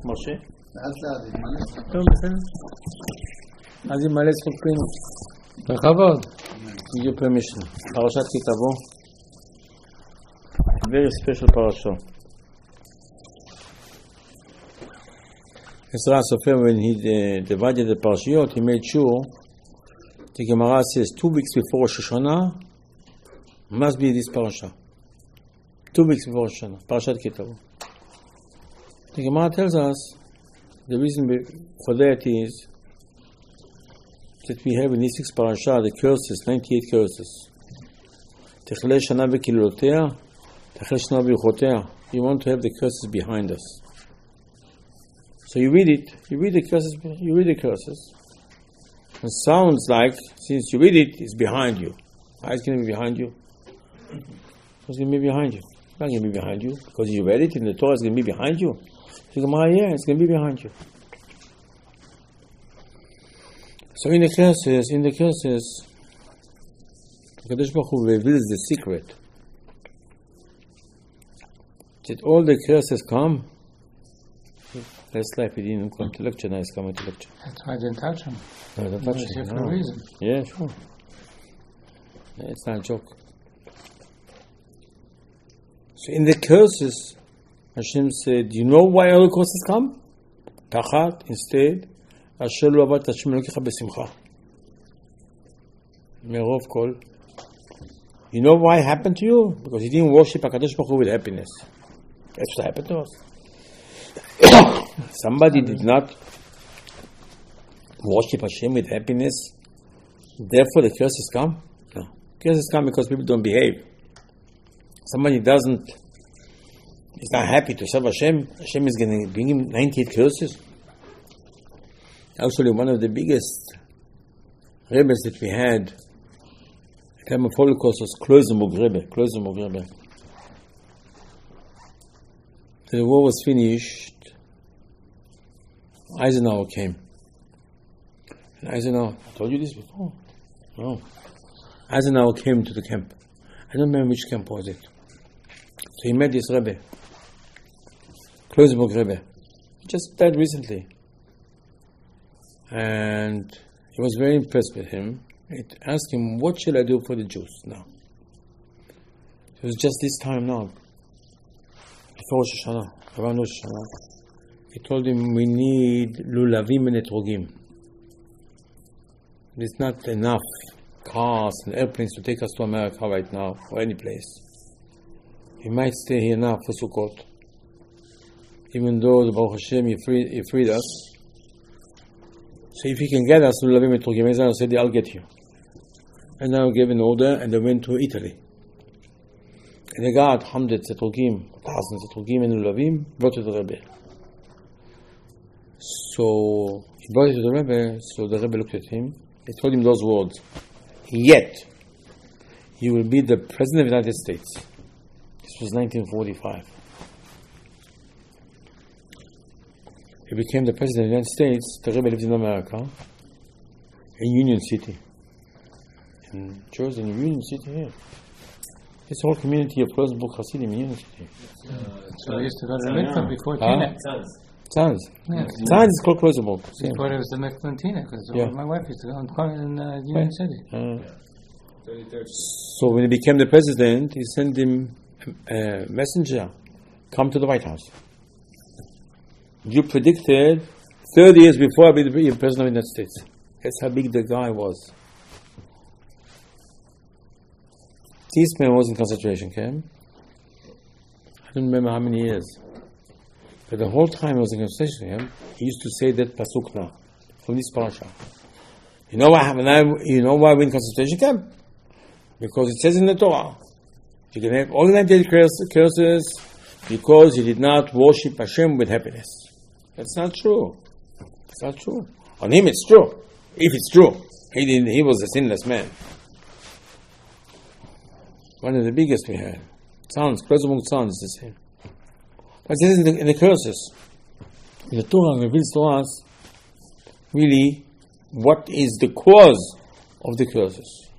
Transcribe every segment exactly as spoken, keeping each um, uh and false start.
משה? לאט לאט, יתמלא. טוב, בסדר. אז ימלא זכותנו. בכבוד. Give you permission. פרשת כי תבוא. Very special parasha. Ezra Sofer, when he uh, divided the parashiyot, he made sure the Gemara says two weeks before Rosh Hashanah must be this parasha. Two weeks before Rosh Hashanah, Parashat Ki Tavo. The Gemara tells us the reason for that is that we have in this sixth parasha the curses, ninety-eight curses. Techle Shana v'Kilulotea, Techle Shana v'Uchotea. You want to have the curses behind us. So you read it, you read the curses, you read the curses. It sounds like, since you read it, it's behind you. How is it going to be behind you? It's going to be behind you. It's not going to be behind you. Because you read it in the Torah, it's going to be behind you. So you go, yeah, it's going to be behind you. So in the curses, in the curses, Kadosh Baruch Hu reveals the secret. That all the curses come. Last life he didn't come to lecture, now he's coming to lecture. That's why I didn't touch him. No, I don't touch him. him. For a reason. Yeah, sure. Yeah, it's not a joke. So in the curses, Hashem said, you know why all the curses come? Tachat, instead, Asher lo avat Hashem Elokecha b'simcha. Merov kol. You know why it happened to you? Because you didn't worship HaKadosh Baruch Hu with happiness. That's what happened to us. Somebody did not worship Hashem with happiness, therefore the curses come? No. Curses come because people don't behave. Somebody doesn't, is not happy to serve Hashem, Hashem is going to bring him ninety-eight curses. Actually, one of the biggest rebbes that we had at the time of Holocaust was Kloisenburg Rebbe. Kloisenburg Rebbe. The war was finished. Eisenhower came. And Eisenhower, I told you this before? No. Eisenhower came to the camp. I don't remember which camp was it. So he met this Rebbe, Kloisenburg Rebbe. He just died recently. And he was very impressed with him. He asked him, what shall I do for the Jews now? It was just this time now. Before Rosh Hashanah, around Rosh Hashanah. He told him, we need lulavim and etrogim. There's not enough cars and airplanes to take us to America right now, or any place. We might stay here now for Sukkot. Even though the Baruch Hashem, he freed, he freed us. So if he can get us lulavim and etrogim, Ezra said, I'll get you. And now gave an order, and they went to Italy. And they got hundreds of etrogim, thousands of etrogim and lulavim, brought to the Rebbe. So he brought it to the Rebbe, so the Rebbe looked at him. He told him those words. Yet, you will be the President of the United States. This was nineteen forty-five. He became the President of the United States. The Rebbe lived in America, in Union City. In Jersey, in Union City here. This whole community of Kloisenburg Hasidim in Union City. Uh, so he used to go to the mikvah before Tina. Tzanz. Yeah. Tzanz is called Kloisenburg. Before it was the mikvah in Tina, because Yeah. my wife used to go in uh, Union City. Uh, so when he became the president, he sent him a messenger, come to the White House. You predicted thirty years before I'll be the president of the United States. That's how big the guy was. This man was in concentration camp. I don't remember how many years. But the whole time he was in concentration camp, he used to say that pasuk now, from this parasha. You know why happened? You know why we're in concentration camp? Because it says in the Torah, you can have all the ninety-eight curses because you did not worship Hashem with happiness. That's not true. It's not true. On him it's true. If it's true. He didn't, he was a sinless man. One of the biggest we had. Tzanz, Kloisenburg Tzanz is the same. But this is in the, in the curses. The Torah reveals to us really what is the cause of the curses.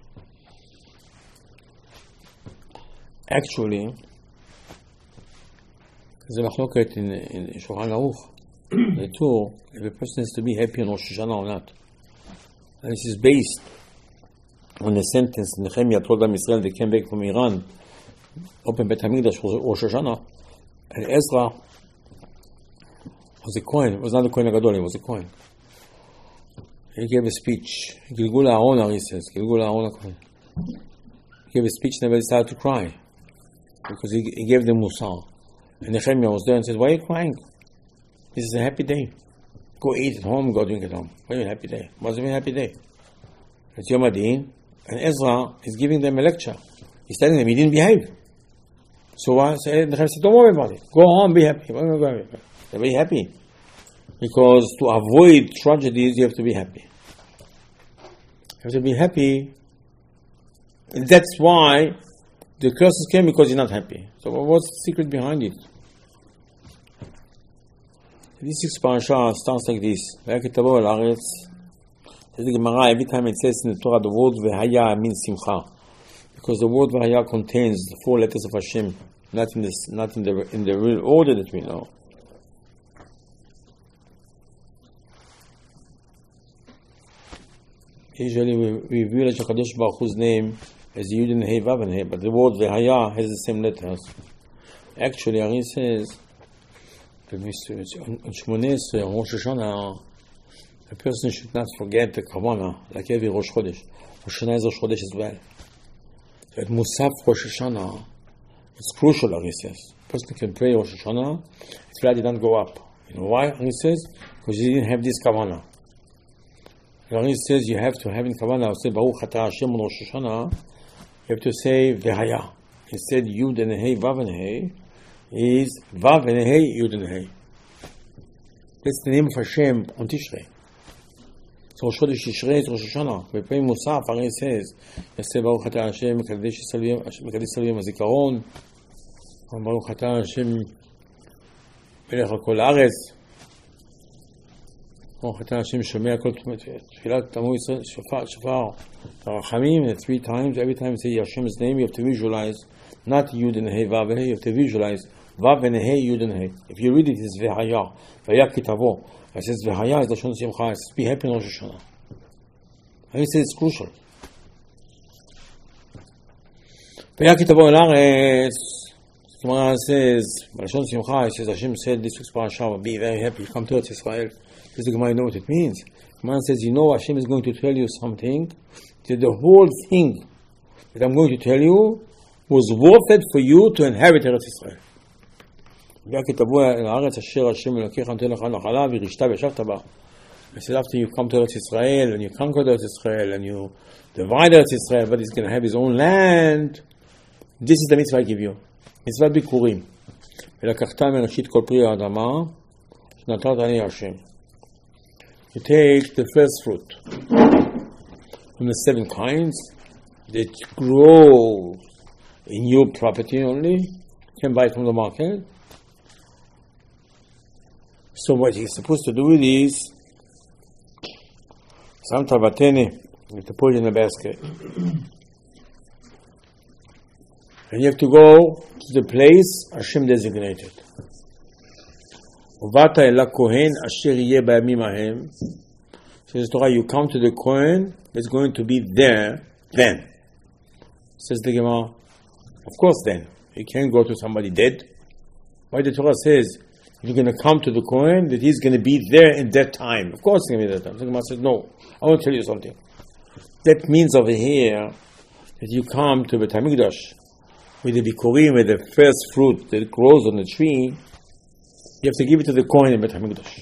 Actually, זה מחלוקת in, in Shulchan Aruch. The two, if a person has to be happy on Rosh Hashanah or not. And this is based on the sentence Nehemiah told them Israel they came back from Iran, open Beit HaMikdash Rosh Hashanah, and Ezra was a Kohen. It was not a Kohen Gadol, he was a Kohen. He gave a speech. Gilgul Aaron, he says. Gilgul Aaron Kohen. He gave a speech and everybody started to cry because he, he gave them Musar. And Nehemiah was there and said, "Why are you crying? This is a happy day. Go eat at home, go drink at home. Why are you a happy day? What's a happy day? It's Yom Adin, and Ezra is giving them a lecture. He's telling them he didn't behave. So why? So Nehemiah said, don't worry about it. Go home, be happy. They're very happy. Because to avoid tragedies, you have to be happy. You have to be happy. And that's why the curses came, because you're not happy. So what's the secret behind it? This sixth parasha starts like this. Says the Gemara, every time it says in the Torah the word V'haya means Simcha, because the word V'haya contains the four letters of Hashem, not in this, not in the in the real order that we know. Usually we we reveal HaKadosh Baruch Hu's name as Yud and Hei Vav and Hei, but the word V'haya has the same letters. Actually, Ari says on Shmoneh Esrei, on Rosh Hashanah, a person should not forget the Kavanah, like every Rosh Chodesh. Rosh Hashanah is Rosh Chodesh as well. So at Musaf Rosh Hashanah, it's crucial, Ari says. A person can pray Rosh Hashanah, his flight did not go up. You know why, Ari says? Because he didn't have this Kavanah. Ari says you have to have in Kavanah, say Baruch Atah Hashem on Rosh Hashanah, you have to say V'haya. Instead, Yud and Hei, Vav and Hei, is Vav and Hei, Yud and Hei. That's the name of Hashem on Tishrei. So Rosh Chodesh Tishrei is Rosh Hashanah. We pray Musaf, Ari says, Yaseh Baruch Atah Hashem, Mekadesh Yisrael Yom HaZikaron, Baruch Atah Hashem, Melech HaKol Haaretz, Baruch Atah Hashem, Shomei HaKol Tfilat Tamu Yisrael, Shofar, Shofar, Rachamim, three times. Every time you say Hashem's name, you have to visualize, not Yud and Hei, Vav and Hei, you have to visualize Vav and Hei, Yud and Hei. If you read it, it's V'haya, V'haya Kitavo. It says V'haya is Lashon Simcha, it says be happy in Rosh Hashanah. And he says it's crucial. V'haya Kitavo El Haaretz, Gemara says, Lashon Simcha, it says Hashem said this week's parasha, be very happy, come to Eretz Israel. Does the Gemara know what it means? Gemara says, you know Hashem is going to tell you something, that the whole thing that I'm going to tell you was worth it for you to inherit Eretz Israel. I said, after you come to Eretz Israel, and you conquer Eretz Israel, and you divide Eretz Israel, but he's going to have his own land, this is the mitzvah I give you. Mitzvah Bikurim. ולקחת מראשית כל פרי האדמה, שנתת אני השם. You take the first fruit from the seven kinds that grow in your property only, you can buy it from the market. So what he's supposed to do with is some tavatene, you have to put it in a basket. And you have to go to the place Hashem designated. Uvata ela kohen asher yeh bayamim ahem. Says the Torah, you come to the kohen that's going to be there then. Says the Gemara, of course then. You can't go to somebody dead. Why the Torah says, you're going to come to the kohen, that he's going to be there in that time. Of course he's going to be there that time. So the Gemara says, no, I want to tell you something. That means over here, that you come to Beit HaMikdash, with the bikurim, with the first fruit that grows on the tree, you have to give it to the kohen in Beit HaMikdash.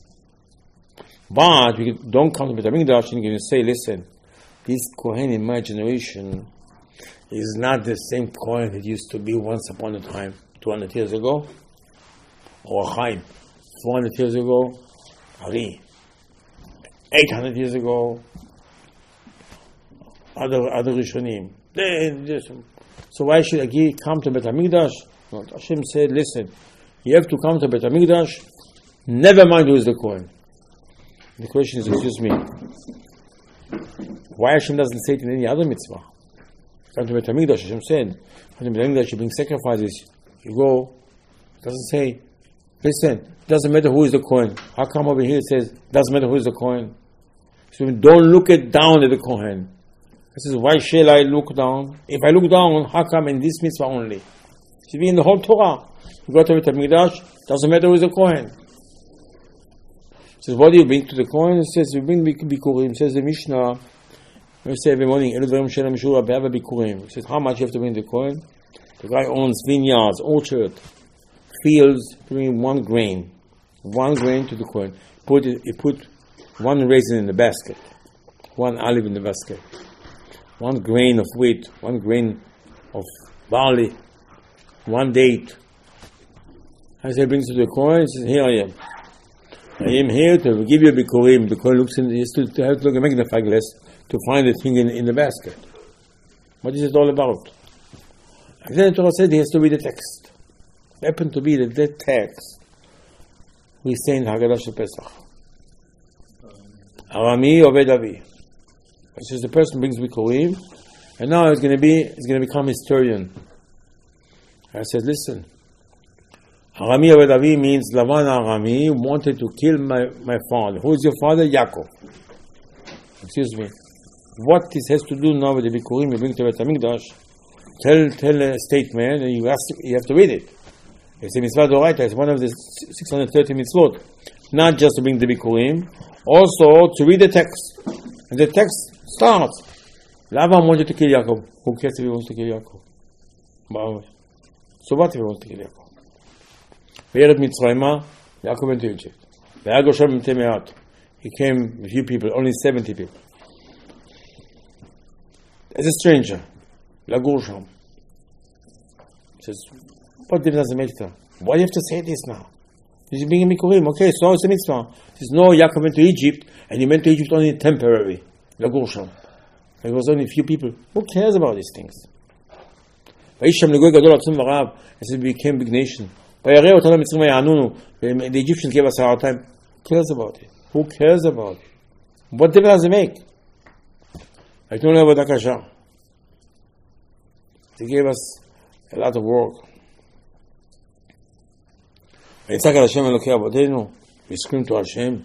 But you don't come to Beit HaMikdash and you can say, listen, this kohen in my generation is not the same kohen that used to be once upon a time, two hundred years ago, or Chaim, four hundred years ago, Ari, eight hundred years ago, other other Rishonim. So why should I come to Beit HaMikdash? No, Hashem said, listen, you have to come to Beit HaMikdash, never mind who is the Kohen. The question is, excuse me, why Hashem doesn't say it in any other mitzvah? Come to Beit HaMikdash, Hashem said, come to Beit HaMikdash, you bring sacrifices, you go, it doesn't say, Listen, doesn't matter who is the Kohen. How come over here it says, doesn't matter who is the Kohen? So don't look it down at the Kohen. It says, why shall I look down? If I look down, how come in this mitzvah only? It should be in the whole Torah. You go to the Mikdash, doesn't matter who is the Kohen. It says, what do you bring to the Kohen? It says, you bring Bikurim. It says the Mishnah, we say every morning, it says, how much you have to bring the Kohen? The guy owns vineyards, orchard, fields, bring one grain. One grain to the Kohen. Put it, he put one raisin in the basket, one olive in the basket, one grain of wheat, one grain of barley, one date. As he brings to the Kohen, he says, here I am. I am here to give you a bikurim. The Kohen looks in, he has to, to have to look a magnifying glass to find the thing in, in the basket. What is it all about? And then the Torah said he has to read the text. It happened to be that that text we say in Haggadah Shel Pesach. Arami Oved Avi. It says the person brings bikurim, and now he's going to be, he's going to become historian. I said, listen. Arami Oved Avi means Lavan Arami wanted to kill my, my father. Who is your father? Yaakov. Excuse me. What this has to do now with the bikurim you bring to Beit HaMikdash? Tell tell a statement, and you have to, you have to read it. It's a mitzvah d'oraita. It's one of the six hundred thirty mitzvot. Not just to bring the bikurim, also to read the text. And the text starts. Lavan wanted to kill Yaakov. Who cares if he wants to kill Yaakov? So what if he wants to kill Yaakov? Ve'eret Mitzrayma, Yaakov went to Egypt. Ve'ag Hashem Temeat. He came with few people, only seventy people. As a stranger, Lagur Sham. Says, what difference does it make to? Why do you have to say this now? He's being a Bikurim. Okay, so it's a mitzvah. He says, no, Yaakov went to Egypt, and he went to Egypt only temporary. Lagur Sham. There was only a few people. Who cares about these things? Vayisham Legoy Gadol Atzum V'Rav. It says, we became a big nation. The Egyptians gave us a hard time. Who cares about it? Who cares about it? What difference does it make? I don't know about Akasha. They gave us a lot of work. We scream to Hashem.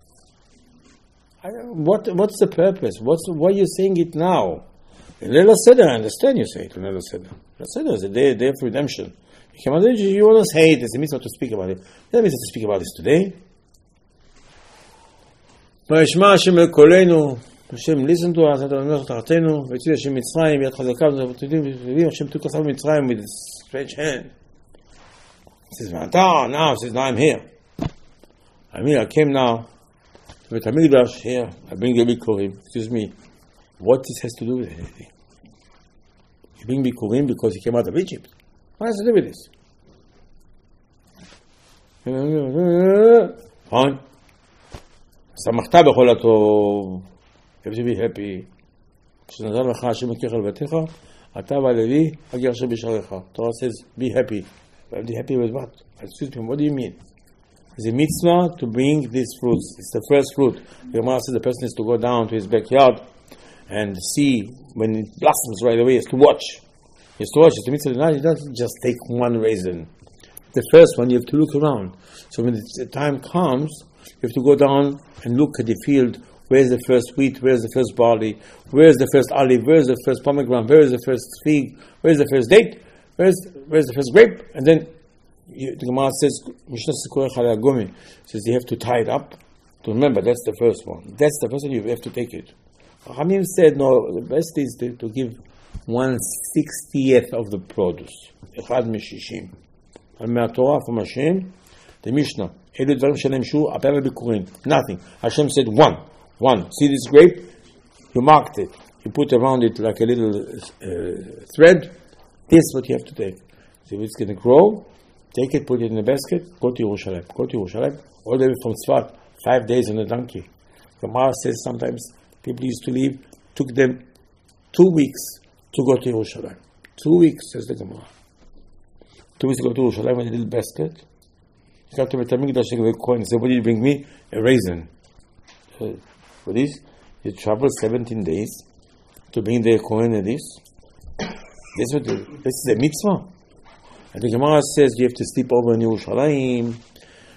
What, what's the purpose? What's, why are you saying it now? In Leila Seder, I understand you say it in Leila Seder. Leila Seder is a day, day of redemption. You want to say it, it's a mitzvah to speak about it. That means to speak about this today. וישמע השם אל קולנו, השם listen to us, אתה אומר תחתנו, ויציא השם מצרים, יד חזקה, השם took us out of מצרים with his stretched hand. He says, ואתה, now, he says, now I'm here. I'm here, I came now, to Beit HaMikdash, here, I bring the bikurim. Excuse me, what this has to do with anything? You bring bikurim because he came out of Egypt. What has to do with this? Fine. שמחת בכל הטוב. You have to be happy. כשנתן לך השם מכיך לבתיך, אתה והלוי, הגר אשר בשעריך. Torah says, be happy. But be happy with what? Excuse me, what do you mean? It's a mitzvah to bring these fruits. It's the first fruit. The Gemara says the person has to go down to his backyard and see when it blossoms right away. He has to watch. He has to watch. It's a mitzvah. He doesn't just take one raisin. The first one, you have to look around. So when the time comes, you have to go down and look at the field. Where's the first wheat? Where's the first barley? Where's the first olive? Where's the first pomegranate? Where's the first fig? Where's the first date? Where's where's the first grape? And then you, the Gemara says, says you have to tie it up. To remember, that's the first one. That's the first one, you have to take it. Hamim said, no, the best is to, to give one sixtieth of the produce. Echad meshishim. And Torah from Hashem, the Mishnah. Nothing. Hashem said one. One. See this grape? You marked it. You put around it like a little uh, thread. This is what you have to take. So if it's going to grow, take it, put it in a basket, go to Yerushalayim. Go to Yerushalayim. All the way from Tzfat, five days on a donkey. Gemara says sometimes people used to leave, took them two weeks to go to Yerushalayim. Two weeks, says the Gemara. Two weeks to go to Yerushalayim with a little basket. He got to Beit HaMikdash, he coin. He said, what did you bring me? A raisin. So, for this, you travel seventeen days to bring the coin and this. This is, what the, this is a mitzvah. And the Gemara says you have to sleep over in Yerushalayim.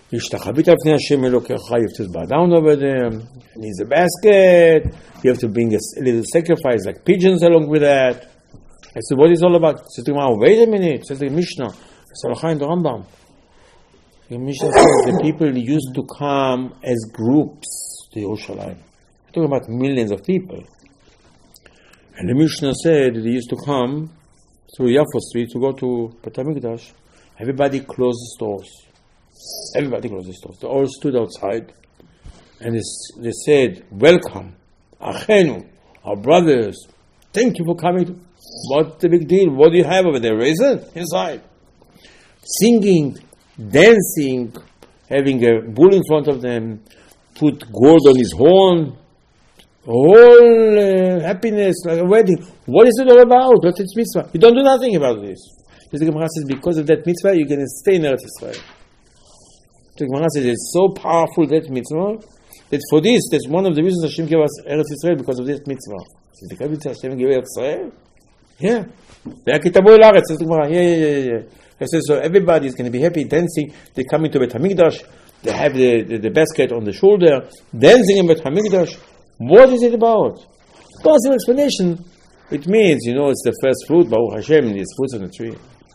Ishtachavit alfnei Hashem Elokecha, you have to bow down over them. He needs a basket. You have to bring a little sacrifice like pigeons along with that. I said, what is it all about? Says the Gemara, wait a minute. Says the Mishnah. It's Halacha in the Rambam. The Mishnah says the people used to come as groups to Yerushalayim. We're talking about millions of people. And the Mishnah said that they used to come through Yafo Street to go to Beit HaMikdash. Everybody closed the stores. Everybody closed the stores. They all stood outside and they, they said, welcome, Achenu, our brothers. Thank you for coming. What's the big deal? What do you have over there? Raisin? Inside. Singing, dancing, having a bull in front of them, put gold on his horn, all uh, happiness, like a wedding. What is it all about? What's its mitzvah? You don't do nothing about this. The Gemara says, because of that mitzvah, you're going to stay in Eretz Yisrael. The Gemara says, it's so powerful, that mitzvah, that for this, that's one of the reasons Hashem gave us Eretz Yisrael, because of that mitzvah. Says the mitzvah Hashem gave Eretz Yisrael? Yeah. Yeah, yeah, yeah, yeah, yeah. Says, so everybody is going to be happy, dancing. They come into Beit HaMikdash, they have the, the, the basket on the shoulder, dancing in Beit HaMikdash. What is it about? Possible explanation. It means, you know, it's the first fruit, Baruch Hashem, there's fruits on the tree.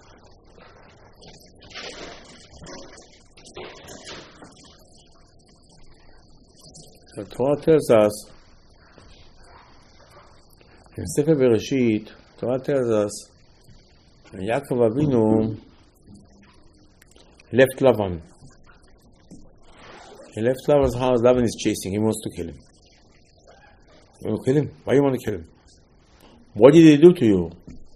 The Torah tells us, in Sefer Bereshit, Torah tells us, Yaakov Avinu left Lavan. He left Lavan's house. Lavan is chasing him. He wants to kill him. You want to kill him? Why do you want to kill him? What did he do to you?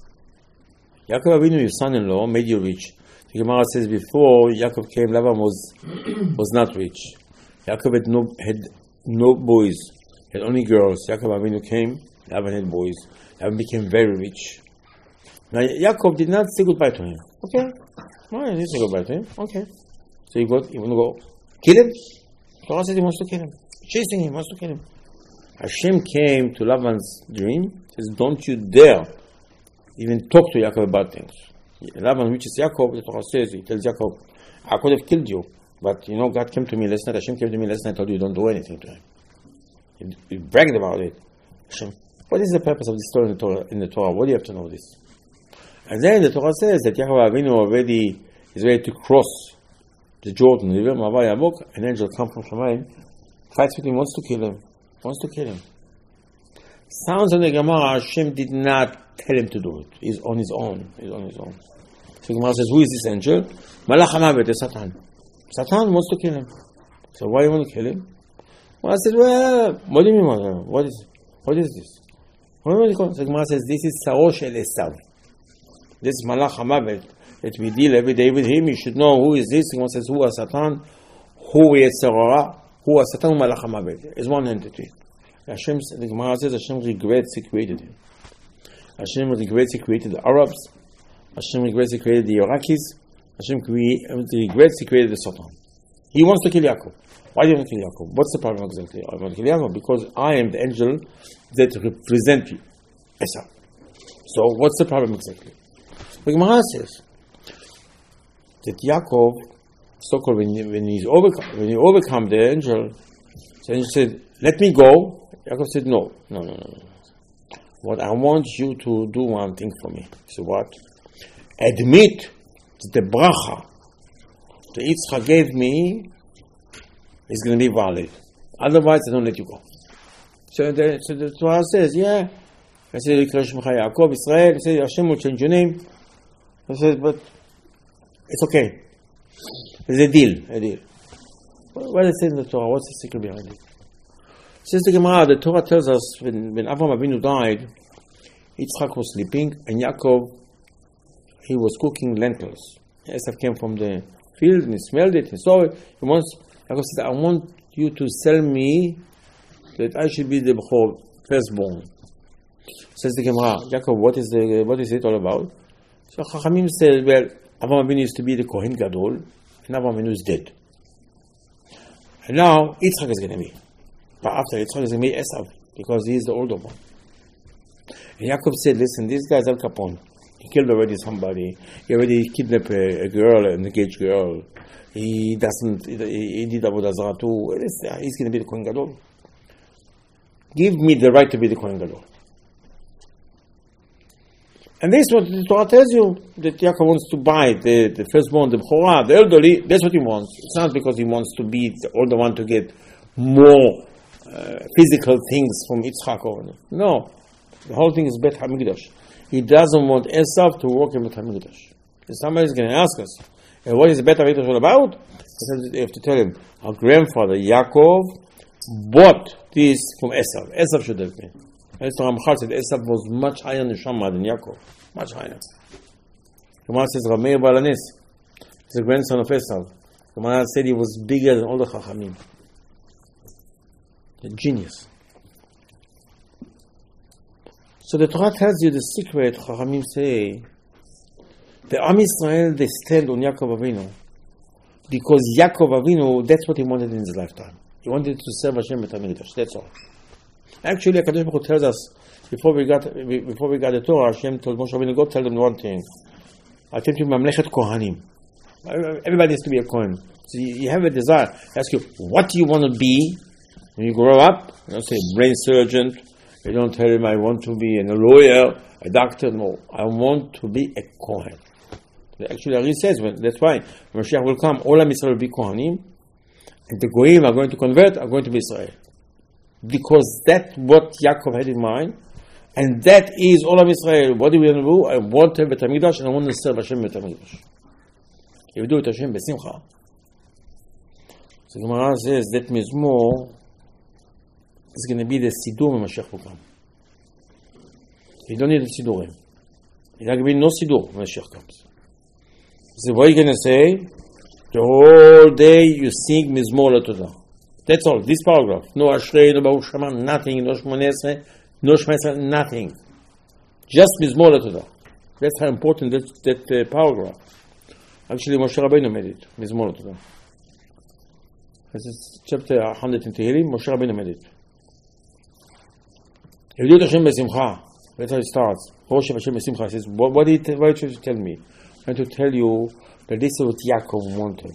Yaakov Avinu, your son-in-law, made you rich. The Gemara says before Yaakov came, Lavan was was not rich. Yaakov had no had no boys. He had only girls. Yaakov Avinu came. Lavan had boys. Lavan became very rich. Now Yaakov did not say goodbye to him. Okay, why didn't say goodbye to him? Okay, so you got you want to go kill him? Torah says he wants to kill him, chasing him, wants to kill him. Hashem came to Lavan's dream. Says, "Don't you dare even talk to Yaakov about things." Lavan reaches Yaakov. The Torah says, he tells Yaakov, "I could have killed you, but you know God came to me last night. Hashem came to me last night. Told you don't do anything to him." He, he bragged about it. Hashem, what is the purpose of this story in the Torah? In the Torah, what do you have to know this? And then the Torah says that Yaakov Avinu already is ready to cross the Jordan River, Mavai Yabok. An angel comes from Shemayim, fights with him, wants to kill him, wants to kill him. Sounds on the Gemara, Hashem did not tell him to do it. He's on his own. He's on his own. So the Gemara says, who is this angel? Malach HaMavet, the Satan. Satan wants to kill him. So why do you want to kill him? Well, I said, well, what do you mean? What is, what is this? What do you call it? So the Gemara says, this is Saro Shel Esav. This Malach HaMavet that we deal every day with him. You should know who is this. He says, who is Satan? Who is Sarah? Who is Satan? Malach HaMavet. It's one entity. Hashem, the Gemara says Hashem regrets he created him. Hashem regrets he created the Arabs. Hashem regrets he created the Iraqis. Hashem regrets he created the Satan. He wants to kill Yaakov. Why do you want to kill Yaakov? What's the problem exactly? I want to kill Yaakov because I am the angel that represents you. Esau. So what's the problem exactly? The Gemara says that Yaakov, so-called when, when he's overcome, when he overcome the angel, the angel said, "Let me go." Yaakov said, "No, no, no, no. What I want you to do one thing for me." He said, "What?" Admit that the bracha that Yitzchak gave me is going to be valid. Otherwise, I don't let you go. So the, so the Torah says, "Yeah." I said, "Yaakov, Israel." He said, "Hashem will change your name." I said, "But it's okay. There's a deal, a deal." What does it say in the Torah? What's the secret behind it? Says the Gemara, the Torah tells us when, when Avraham Avinu died, Yitzchak was sleeping, and Yaakov, he was cooking lentils. Esav came from the field and he smelled it, he saw it. He wants, Yaakov said, "I want you to sell me that I should be the Bechor, firstborn." Says the Gemara, Yaakov, what is the what is it all about? So Chachamim said, well, Avraham Avinu used to be the Kohen Gadol, and Avraham Avinu is dead. And now Yitzchak is going to be. But after Yitzchak is going to be Esav, because he is the older one. And Yaakov said, listen, this guy is Al Capone. He killed already somebody. He already kidnapped a, a girl, an engaged girl. He doesn't, he, he did Avodah Zarah too. He's going to be the Kohen Gadol. Give me the right to be the Kohen Gadol. And this is what the Torah tells you, that Yaakov wants to buy the, the firstborn, the Bechorah, the elderly. That's what he wants. It's not because he wants to be the older one to get more uh, physical things from Yitzchak. No. The whole thing is Bet HaMikdash. He doesn't want Esav to work in Bet HaMikdash. If somebody's going to ask us, and what is Bet HaMikdash all about? You have to tell him, our grandfather Yaakov bought this from Esav. Esav should have been. As the Ramchal said, Esav was much higher in Neshama than Yaakov. Much higher. The Gemara says, Rameir Balanes is the grandson of Esav. The Gemara said he was bigger than all the Chachamim. A genius. So the Torah tells you the secret. Chachamim say, the Am Yisrael, they stand on Yaakov Avinu. Because Yaakov Avinu, that's what he wanted in his lifetime. He wanted to serve Hashem with HaMikdash. That's all. Actually, HaKadosh Baruch Hu tells us, before we got before we got the Torah, Hashem told Moshe Rabbeinu, go tell them one thing. I tell you, Mamlechet Kohanim. Everybody has to be a Kohen. So you, you have a desire. I ask you, what do you want to be when you grow up? You don't say brain surgeon. You don't tell him, I want to be a lawyer, a doctor. No, I want to be a Kohen. Actually, Ari says, when, that's why when Mashiach will come, all of Israel will be Kohanim, and the Goyim are going to convert, are going to be Israel. Because that's what Yaakov had in mind, and that is all of Israel. What do we want to do? I want to have Bet HaMikdash, and I want to serve Hashem Bet HaMikdash. If you do it Hashem besimcha. So the Gemara says that Mizmor is going to be the Sidur when Mashiach will come. You don't need the Sidurim. There's not going to be no Sidur when Mashiach comes. So what are you going to say? The whole day you sing Mizmor LaTodah. That's all. This paragraph. No Ashrei, no Baruch Shema, nothing. No Shmonesre, no Shmonesre, nothing. Just Mizmor LaTodah. That's how important that, that uh, paragraph. Actually, Moshe Rabbeinu made it. Mizmor LaTodah. This is chapter one hundred in Tehillim. Moshe Rabbeinu made it. If you do Hashem Besimcha, that's how it starts. Rosh Hashem Besimcha says, what, what, did, what did you tell me? I'm going to tell you that this is what Yaakov wanted.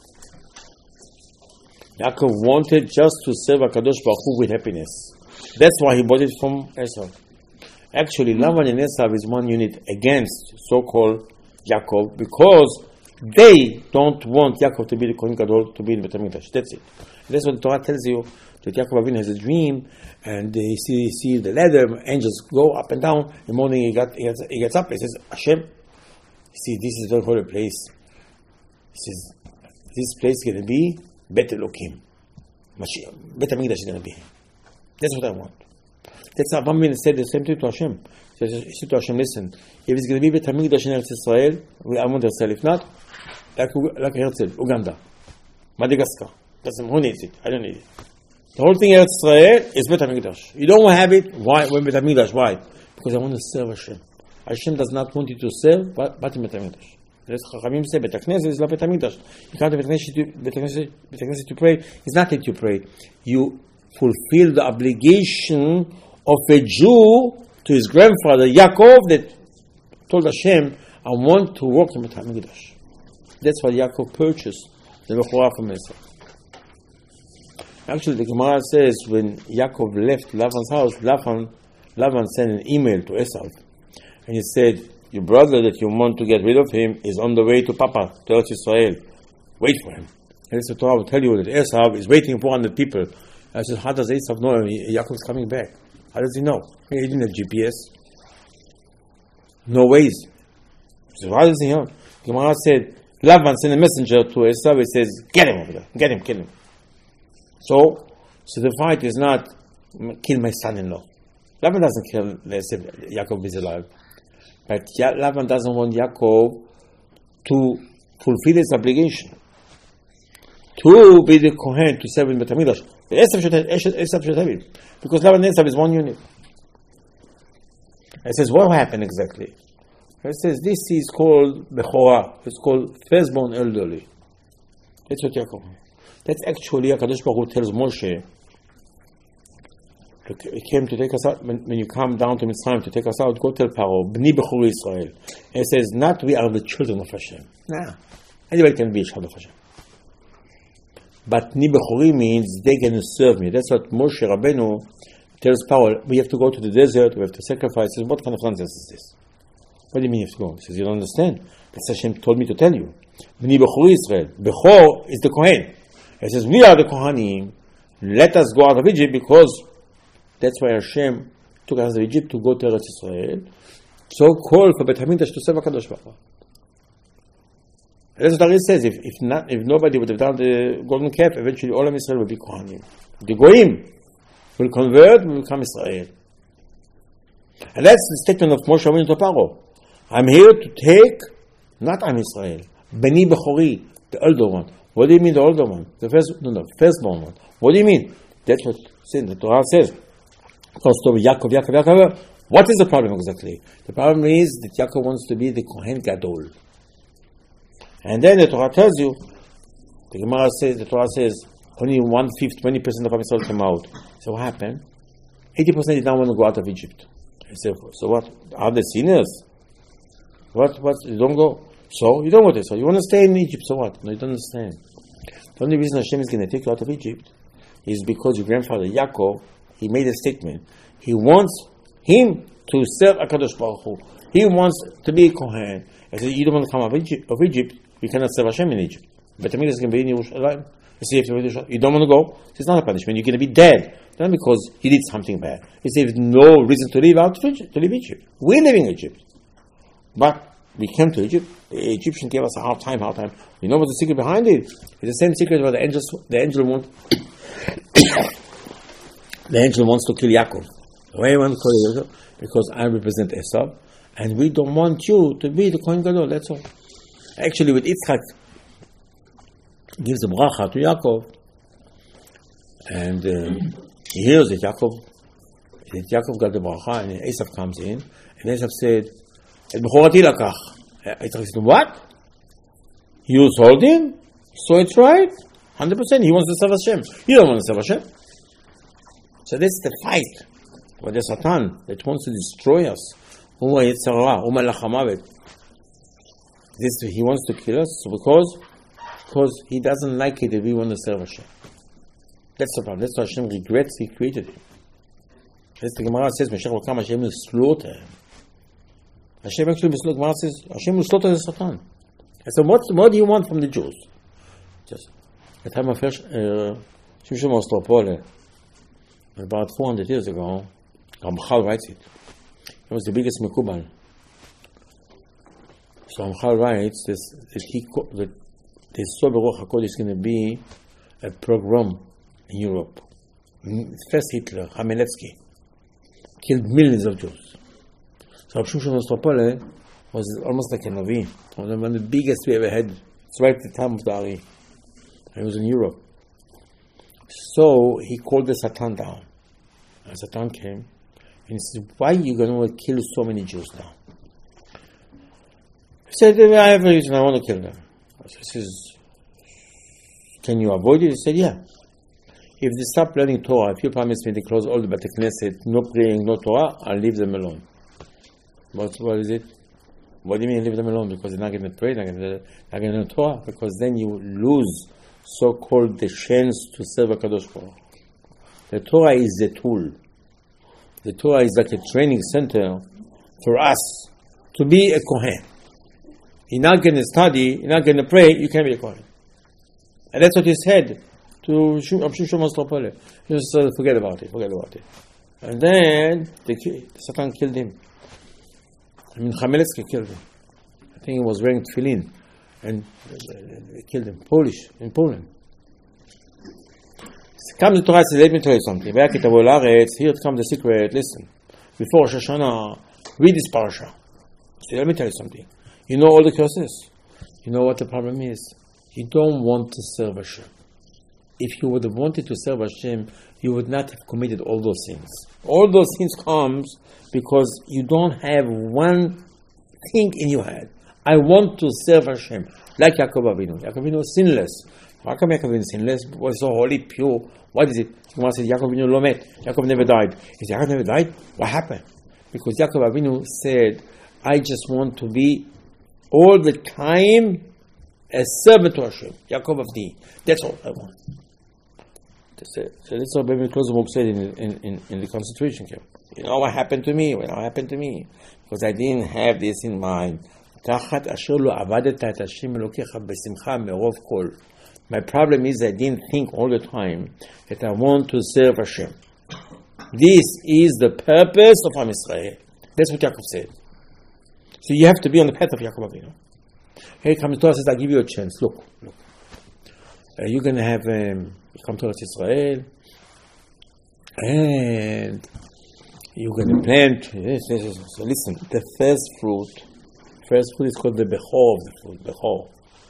Yaakov wanted just to serve HaKadosh Baruch Hu with happiness. That's why he bought it from Esav. Actually, Lavan and Esav is one unit against so-called Yaakov because they don't want Yaakov to be the Kohen Gadol, to be in Bet HaMikdash. That's it. That's what the Torah tells you, that Yaakov Avinu has a dream, and he see, he see the ladder, angels go up and down. In the morning he, got, he, gets, he gets up, he says, Hashem, see, this is the holy place. He says, this place is going to be Bet Elokim. Bet HaMikdash is going to be. That's what I want. That's how Abraham said the same thing to Hashem. He said to Hashem, listen, if it's going to be Bet HaMikdash in Eretz Israel, I want Israel. If not, like, like Herzl, Uganda, Madagascar. Doesn't, who needs it? I don't need it. The whole thing Eretz Israel is Bet HaMikdash. You don't have it. Why? When Bet HaMikdash? Why? Because I want to serve Hashem. Hashem does not want you to serve, but, but in Bet HaMikdash. That's Chachamim say, Bet HaKnesset is not Bet HaMikdash. You can't have Bet HaKnesset to pray. It's not that you pray. You fulfill the obligation of a Jew to his grandfather, Yaakov, that told Hashem, I want to work in Bet HaMikdash. That's why Yaakov purchased the Bechorah from Esav. Actually, the Gemara says, when Yaakov left Lavan's house, Lavan, Lavan sent an email to Esav. And he said, your brother that you want to get rid of him is on the way to Papa, to Eretz Israel. Wait for him. And the Torah will tell you that Esav is waiting for four hundred people. I said, how does Esav know Yaakov is coming back? How does he know? He didn't have G P S. No ways. So how does he know? Gemara said, Lavan sent a messenger to Esav. He says, get him over there. Get him, kill him. So, so the fight is not kill my son-in-law. Lavan doesn't kill Yaakov is alive. But Lavan doesn't want Yaakov to fulfill his obligation to be the Kohen, to serve in Bet HaMikdash. Esav should have, Esav should have it. Because Lavan and Esav is one unit. It says, what happened exactly? It says, this is called Bechorah. It's called firstborn elderly. That's what Yaakov. That's actually HaKadosh Baruch Hu tells Moshe, He came to take us out. When, when you come down to Mitzrayim to take us out, go tell Paro, B'ni Bechuri Israel. And it says, not we are the children of Hashem. Nah. Anybody can be a child of Hashem. But B'ni Bechuri means they're going to serve me. That's what Moshe Rabbeinu tells Paro. We have to go to the desert, we have to sacrifice. He says, what kind of nonsense is this? What do you mean you have to go? He says, you don't understand. That's Hashem told me to tell you. B'ni Bechuri Israel. Bechor is the Kohen. He says, we are the Kohanim. Let us go out of Egypt because that's why Hashem took us out of Egypt to go to Eretz Israel. So call for Bet Hamikdash to serve HaKadosh Baruch Hu. That's what Ari says. If, if, not, if nobody would have done the golden calf, eventually all of Israel will be Kohanim. The Goyim will convert, will become Israel. And that's the statement of Moshe Rabbeinu to Paro. I'm here to take, not Am Israel, Beni Bechori, the older one. What do you mean the older one? The first, no, no, firstborn one. What do you mean? That's what the Torah says. Because to Yaakov, Yaakov, Yaakov, what is the problem exactly? The problem is that Yaakov wants to be the Kohen Gadol. And then the Torah tells you, the Gemara says, the Torah says, only one-fifth, twenty percent of Israel came out. So what happened? eighty percent did not want to go out of Egypt. I said, so what? Are they sinners? What? What? You don't go? So? You don't go there. So you want to stay in Egypt, so what? No, you don't understand. The only reason Hashem is going to take you out of Egypt is because your grandfather Yaakov, he made a statement. He wants him to serve HaKadosh Baruch Hu. He wants to be a Kohen. I said, you don't want to come out of Egypt, of Egypt, you cannot serve Hashem in Egypt. But the is going to be in Yerushalayim. You don't want to go, it's not a punishment. You're going to be dead. Not because he did something bad. He said, there's no reason to leave out Egypt, to leave Egypt. We're leaving Egypt. But we came to Egypt. The Egyptians gave us a hard time, hard time. You know what's the secret behind it? It's the same secret where the angel, the angel wants, the angel wants to kill Yaakov. Why do you want to kill Yaakov? Because I represent Esau, and we don't want you to be the Kohen Gadol. That's all. Actually, with Yitzchak, gives a bracha to Yaakov, and uh, he hears that Yaakov, that Yaakov got the bracha, and Esau comes in, and Esau said, "Et bechorati lakach." Yitzchak said, "What? You sold him? So it's right, hundred percent. He wants to serve Hashem. You don't want to serve Hashem." So that's the fight with the Satan that wants to destroy us. Uma Yitzhara, Uma Lachamavet. This he wants to kill us because because he doesn't like it if we want to serve Hashem. That's the problem. That's why Hashem regrets he created him. That's the Gemara says, Mashiach will come, Hashem will slaughter him. Hashem actually will slaughter. Gemara says, Hashem will slaughter the Satan. I said, what, what do you want from the Jews? Just the time of first Shimshon Ostropole, about four hundred years ago, Ramchal writes it. It was the biggest Mekubal. So Ramchal writes this, that he that the Sober Ruach HaKodesh is going to be a pogrom in Europe. First Hitler, Chmelevsky, killed millions of Jews. So Shimshon Ostropole was almost like a Navi, one of the biggest we ever had. It's right at the time of the Ari. He was in Europe. So he called the Satan down. And Satan came and he said, why are you going to kill so many Jews now? He said, I have a reason, I want to kill them. He says, can you avoid it? He said, yeah. If they stop learning Torah, if you promise me to close all the Beit Knesset, no praying, no Torah, I'll leave them alone. What, what is it? What do you mean leave them alone? Because they're not going to pray, they're not going to learn Torah. Because then you lose so-called the chance to serve HaKadosh Baruch Hu. The Torah is the tool. The Torah is like a training center for us to be a Kohen. You're not going to study, you're not going to pray, you can't be a Kohen. And that's what he said to Shimshon Ostropole. He just said, forget about it, forget about it. And then the, the Satan killed him. I mean, Chmelevsky killed him. I think he was wearing tefillin. And they killed him. Polish, in Poland. Comes the Torah says, let me tell you something. Here comes the secret. Listen. Before Rosh Hashanah, read this parasha. So let me tell you something. You know all the curses. You know what the problem is? You don't want to serve Hashem. If you would have wanted to serve Hashem, you would not have committed all those sins. All those sins comes because you don't have one thing in your head. I want to serve Hashem. Like Yaakov Avinu. Yaakov Avinu was sinless. How come Yaakov Avinu was sinless? Was so holy, pure. What is it? Gemara says Yaakov Avinu lo met. Yaakov never died. He said, Yaakov never died? What happened? Because Yaakov Avinu said, I just want to be all the time a servant to Hashem. Yaakov Avdi. That's all I want. That's it. So that's what Rabbi Klosterberg said in, in, in, in the concentration camp. You know what happened to me? What happened to me? Because I didn't have this in mind. תחת אשר לא עבדת את השם אלוקיך בשמחה מרוב כל. My problem is I didn't think all the time that I want to serve Hashem. This is the purpose of Am Yisrael. That's what Yaakov said. So you have to be on the path of Yaakov Avinu. Here comes Torah says, I'll give you a chance. Look, look. Uh, you're going to have, um, you come to Israel, and you're going to plant. Yes, yes, yes. So listen, the first fruit, first fruit is called the Bechor of the fruit. Bechor.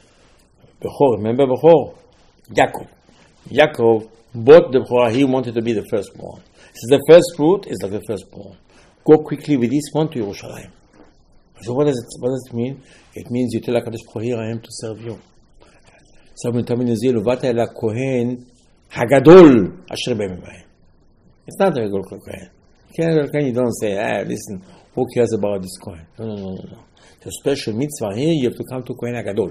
Bechor, remember Bechor? Yaakov. Yaakov bought the Bechor, he wanted to be the firstborn. So the first fruit is like the firstborn. Go quickly with this one to Yerushalayim. So what does it, what does it mean? It means you tell HaKadosh Baruch Hu, here I am to serve you. So when Tamil Nizil, Uvata ela Kohen Hagadol Asher B'Mimai. It's not a regular Kohen. You don't say, ah, listen, who cares about this Kohen? No, no, no, no, no. The special mitzvah here, you have to come to Kohen Hagadol.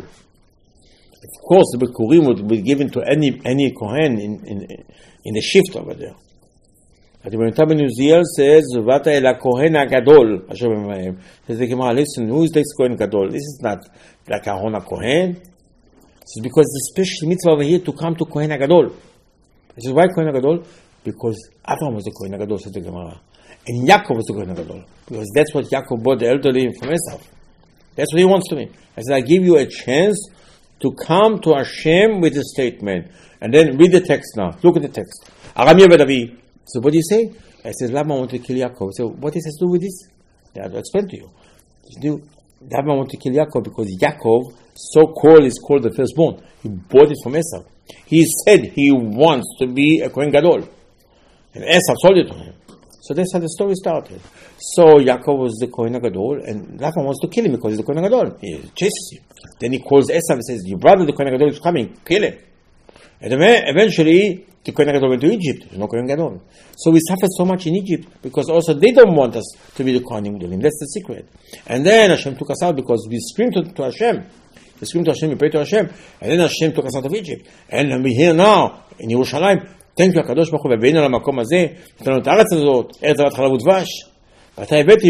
Of course, the Bikurim would be given to any any Kohen in in in the shift over there. But when Tamil Nizil says, Uvata ela Kohen Hagadol Asher B'Mimai, says the Gemara, listen, who is this Kohen Gadol? This is not like Aaron HaKohen. This is because the special mitzvah over here to come to Kohen HaGadol. This is why Kohen HaGadol? Because Abraham was the Kohen HaGadol, says the Gemara. And Yaakov was the Kohen HaGadol. Because that's what Yaakov bought the elderly from Esav. That's what he wants to me. I said, I give you a chance to come to Hashem with a statement. And then read the text now. Look at the text. Aram Yevedavi. So what do you say? I said, Lama want to kill Yaakov. So what does this do with this? I have to explain to you. Lama want to kill Yaakov because Yaakov, so-called, is called the firstborn. He bought it from Esav. He said he wants to be a Kohen Gadol. And Esav sold it to him. So that's how the story started. So Yaakov was the Kohen Gadol, and Lavan wants to kill him because he's the Kohen Gadol. He chases him. Then he calls Esav and says, your brother, the Kohen Gadol, is coming. Kill him. And eventually, the Kohen Gadol went to Egypt. There's no Kohen Gadol. So we suffered so much in Egypt because also they don't want us to be the Kohen Gadol. That's the secret. And then Hashem took us out because we screamed to, to Hashem. We screamed to Hashem, we prayed to Hashem. And then Hashem took us out of Egypt. And we're here now, in Yerushalayim. Thank you, הקדוש ברוך הוא, והבאנו למקום הזה, נתנו את הארץ הזאת, ארץ זבת חלב ודבש. ואתה הבאתי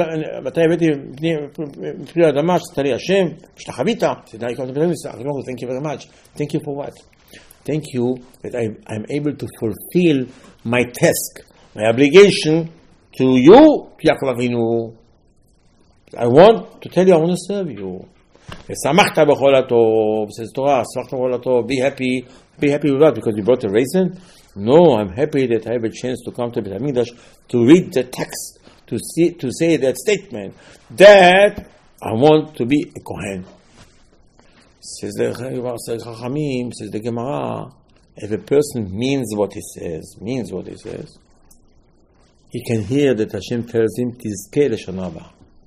מפני האדמה, שעשתה לי השם, השתחווית. Thank you very much. Thank you for what? Thank you that I, I'm able to fulfill my task, my obligation to you, Yaakov Avinu. I want to tell you, I want to serve you. ושמחת בכל הטוב, says Torah, שמחת בכל הטוב, be happy. Be happy with that because you brought a raisin? No, I'm happy that I have a chance to come to Beit HaMikdash to read the text, to see, to say that statement, that I want to be a Kohen. Says the Chachamim, says the Gemara, if a person means what he says, means what he says, he can hear that Hashem tells him, Tizkei l'shana haba.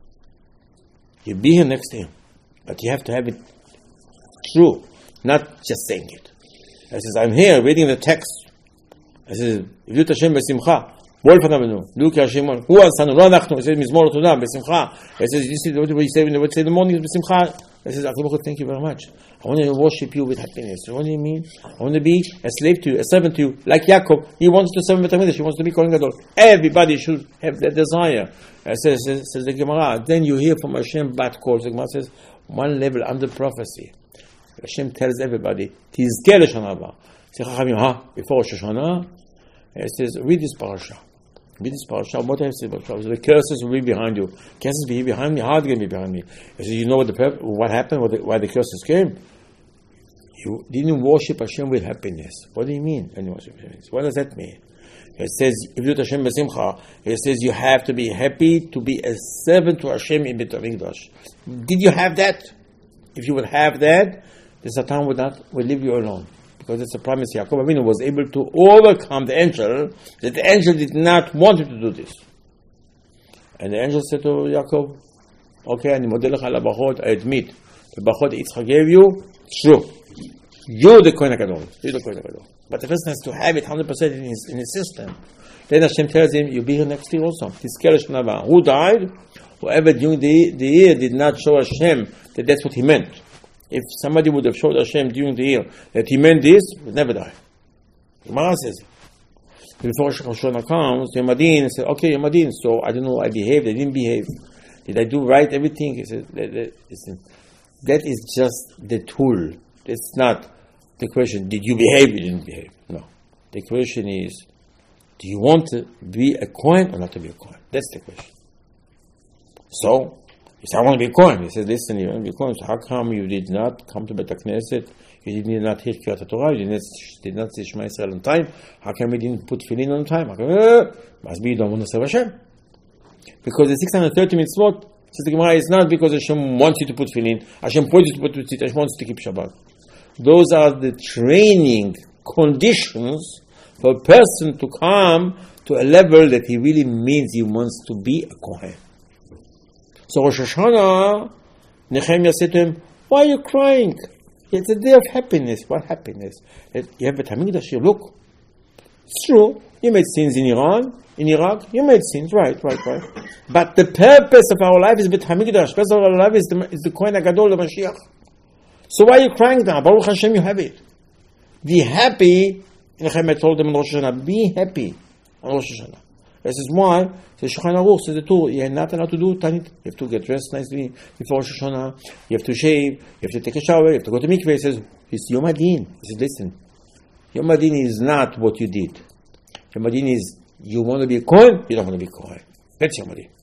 You'll be here next year, but you have to have it true, not just saying it. I says, I'm here reading the text. I says, Yivut Hashem b'simcha. בוא לפניו, Look Hashem, הוא עשנו, לא אנחנו. I says, מזמור לתודה, בשמחה. I says, you see what you say in the morning, בשמחה. I says, thank you very much. I want to worship you with happiness. What do you mean? I want to be a slave to you, a servant to you, like Yaakov. He wants to serve Beit HaMikdash. He wants to be Kohen Gadol. Everybody should have that desire. I says, says, says the Gemara. Then you hear from Hashem bat calls. The Gemara says, one level under prophecy. Hashem tells everybody, Tizkei l'shana haba. Say, Chachamim, huh? Before Rosh Hashanah, it says, read this parasha. Read this parasha. What I say about the curses will be behind you. Curses will be behind me. How are they going to be behind me? I said, you know what the what happened? What the, why the curses came? You didn't worship Hashem with happiness. What do you mean? What does that mean? It says, Yivut Hashem b'simcha. It says you have to be happy to be a servant to Hashem in Beit HaMikdash. Did you have that? If you would have that, the Satan would not will leave you alone, because it's a promise. Yaakov Avinu was able to overcome the angel. That the angel did not want him to do this, and the angel said to Yaakov, "Okay, אני מודה לך על הברכות. I admit the bרכות Yitzchak gave you. True, you're the Kohen Gadol. You're the Kohen Gadol." But the person has to have it one hundred percent in his, in his system. Then Hashem tells him, you'll be here next year also. Who died? Whoever during the, the year did not show Hashem that that's what he meant. If somebody would have showed Hashem during the year that he meant this, he would never die. The Gemara says, before Rosh Hashanah comes, Yom Adin says, okay, Yom Adin, so I don't know, I behaved, I didn't behave. Did I do right, everything? He says, listen, that is just the tool. It's not the question, did you behave, you didn't behave. No. The question is, do you want to be a Kohen or not to be a Kohen? That's the question. So, he said, I want to be a Kohen. He says, listen, you want to be a Kohen, so how come you did not come to Bet HaKnesset? You did not hear Kriyat Torah, you did not, did not say Shema Yisrael on time. How come you didn't put Tefillin on time? How come, uh, must be you don't want to serve Hashem. Because the six hundred thirty mitzvot, says the Gemara, is not because Hashem wants you to put Tefillin, Hashem wants you to put Tzitzit, Hashem wants you to keep Shabbat. Those are the training conditions for a person to come to a level that he really means he wants to be a Kohen. So Rosh Hashanah, Nehemiah said to him, why are you crying? It's a day of happiness. What happiness? You have a Tamigdash here. Look, it's true. You made sins in Iran, in Iraq. You made sins, right, right, right. But the purpose of our life is Bet Hamikdash. The purpose of our life is the, is the Kohen HaGadol, the Mashiach. So why are you crying now? Baruch Hashem, you have it. Be happy. Nehemiah told them in Rosh Hashanah, be happy on Rosh Hashanah. This is why the Shulchan Aruch says the two, you're not allowed to do Tanit. You have to get dressed nicely before Rosh Hashanah. You have to shave. You have to take a shower. You have to go to mikveh. He says, it's Yom Adin. He says, listen, Yom Adin is not what you did. Yom Adin is, you want to be a Kohen, you don't want to be a Kohen. That's Yom Adin.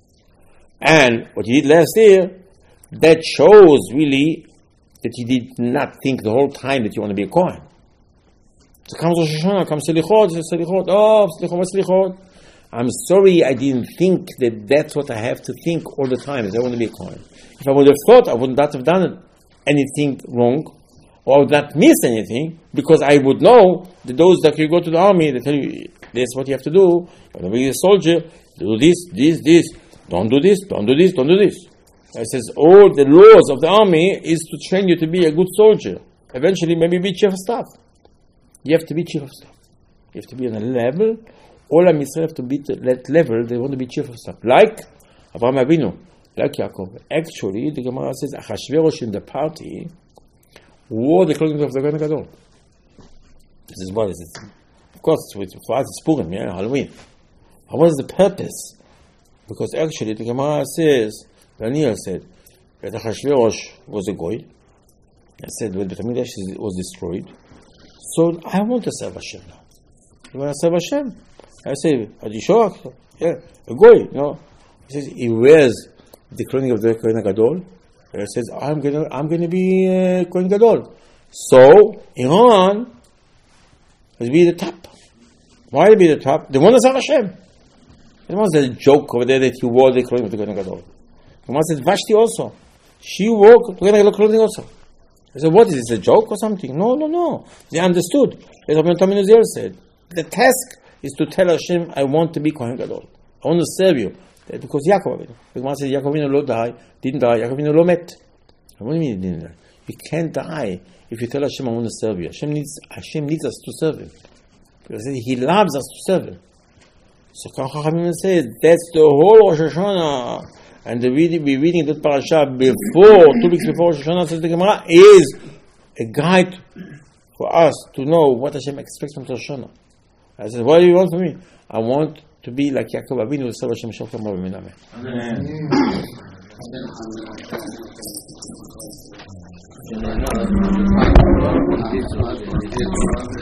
And what you did last year, that shows really that you did not think the whole time that you want to be a Kohen. So comes Rosh Hashanah, comes Selichot, says Selichot, oh, Selichot, what's Selichot? I'm sorry I didn't think that that's what I have to think all the time, is I want to be a Kohen. If I would have thought, I would not have done anything wrong, or I would not miss anything, because I would know that those that you go to the army, they tell you, this is what you have to do, you want to be a soldier, do this, this, this, don't do this, don't do this, don't do this. It says all the laws of the army is to train you to be a good soldier. Eventually, maybe be chief of staff. You have to be chief of staff. You have to be on a level. All of Israel have to be at that level. They want to be chief of staff. Like Avraham Avinu, like Yaakov. Actually, the Gemara says Achashverosh in the party wore the clothing of the Kohen Gadol. This is what it is. Of course, for us it's Purim, yeah, Halloween. But what is the purpose? Because actually, the Gemara says, Daniel said that Achashverosh was a goy. I said when the Tamigdash was destroyed, so I want to serve Hashem now. You want to serve Hashem? I say, are you sure? Yeah, a goy. No, he says he wears the clothing of the Kohen Gadol. He says, I'm gonna, I'm gonna be uh, Kohen Gadol. So Iran has to be the top. Why to be the top? They want to serve Hashem. It was a joke over there that he wore the clothing of the Kohen Gadol. Someone said, Vashti also. She wore the Kohen Gadol clothing also. I said, what is this, a joke or something? No, no, no. They understood. As Rabbi Natan ben Uziel said, the task is to tell Hashem, I want to be Kohen Gadol. I want to serve you. Because Yaakov Avinu. The Gemara says, Yaakov Avinu lo die, didn't die, Yaakov Avinu lo met. What do you mean he didn't die? You can't die if you tell Hashem, I want to serve you. Hashem needs, Hashem needs us to serve him. Because he loves us to serve him. So Chachamim says, that's the whole Rosh Hashanah. And the reading, we're reading that parasha before, two weeks before Rosh Hashanah, says the Gemara, is a guide for us to know what Hashem expects from Rosh Hashanah. I said, what do you want from me? I want to be like Yaakov Avinu, serve Hashem Shalom Amen. Amen.